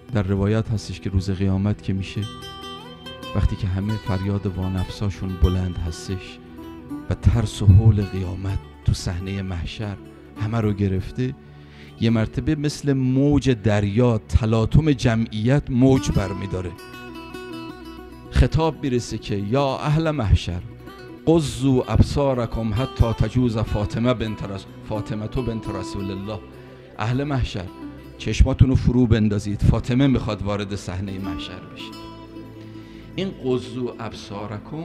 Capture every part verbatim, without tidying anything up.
در روایت هستش که روز قیامت که میشه، وقتی که همه فریاد وانفساشون بلند هستش و ترس و هول قیامت تو صحنه محشر همه رو گرفته، یه مرتبه مثل موج دریا تلاطم جمعیت موج برمیداره. خطاب میرسه که یا اهل محشر قضوا ابصارکم حتی تجوز فاطمه بنت رسول فاطمه تو بنت رسول الله. اهل محشر چشماتون رو فرو بندازید، فاطمه میخواد وارد صحنه محشر بشه. این قضوا ابصارکم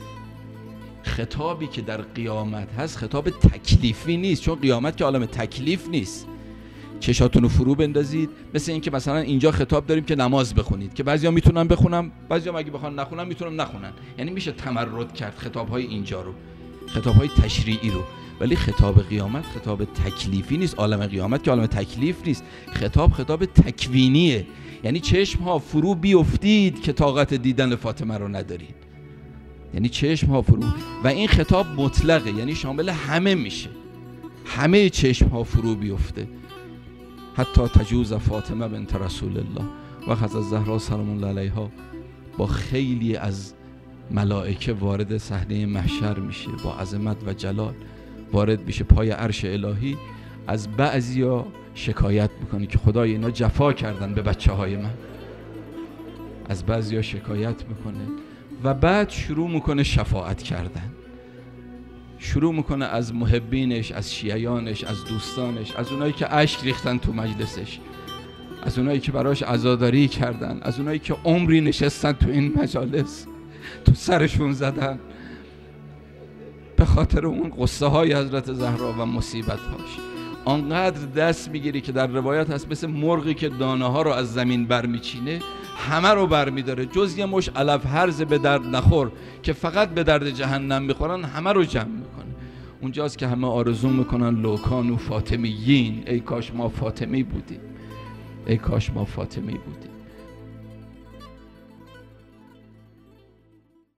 خطابی که در قیامت هست خطاب تکلیفی نیست، چون قیامت که عالم تکلیف نیست. چشاتون رو فرو بندازید، مثل این که مثلا اینجا خطاب داریم که نماز بخونید، که بعضیا میتونن بخونن، بعضیا اگه بخوان نخونن میتونن نخونن، یعنی میشه تمرد کرد خطابهای اینجا رو، خطابهای تشریعی رو. ولی خطاب قیامت خطاب تکلیفی نیست. عالم قیامت که عالم تکلیف نیست، خطاب خطاب تکوینیه، یعنی چشم ها فرو بیفتید که طاقت دیدن فاطمه رو ندارید، یعنی چشم ها فرو. و این خطاب مطلقه، یعنی شامل همه میشه، همه چشم ها فرو بیفته. حتی تجوز فاطمه بنت رسول الله و حضرت زهرا سلام الله علیها با خیلی از ملائکه وارد صحنه محشر میشه، با عظمت و جلال وارد میشه پای عرش الهی. از بعضیا شکایت میکنه که خدای اینا جفا کردن به بچه های من، از بعضیا شکایت میکنه و بعد شروع میکنه شفاعت کردن، شروع میکنه از محبینش، از شیعیانش، از دوستانش، از اونایی که اشک ریختن تو مجلسش، از اونایی که براش عزاداری کردن، از اونایی که عمری نشستن تو این مجالس تو سرشون زدن به خاطر اون قصه های حضرت زهرا و مصیبت هاش. آنقدر دست میگیری که در روایت هست مثل مرغی که دانه ها رو از زمین برمیچینه همه رو برمیداره، جز یه مش علف هرز به درد نخور که فقط به درد جهنم میخورن همه رو جمع میکنه. اونجاست که همه آرزو میکنن لوکانو فاطمیین، ای کاش ما فاطمی بودیم، ای کاش ما فاطمی بودیم.